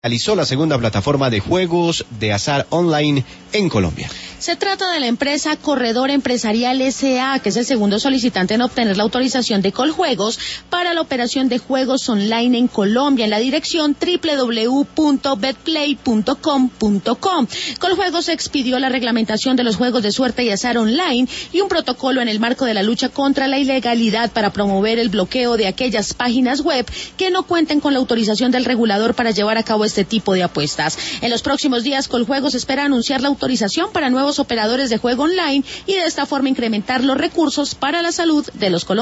realizó la segunda plataforma de juegos de azar online en Colombia. Se trata de la empresa Corredor Empresarial S.A., que es el segundo solicitante en obtener la autorización de Coljuegos para la operación de juegos online en Colombia, en la dirección www.betplay.com.co. Coljuegos expidió la reglamentación de los juegos de suerte y azar online y un protocolo en el marco de la lucha contra la ilegalidad para promover el bloqueo de aquellas páginas web que no cuenten con la autorización del regulador para llevar a cabo este tipo de apuestas. En los próximos días, Coljuegos espera anunciar la autorización para nuevos operadores de juego online y de esta forma incrementar los recursos para la salud de los colombianos.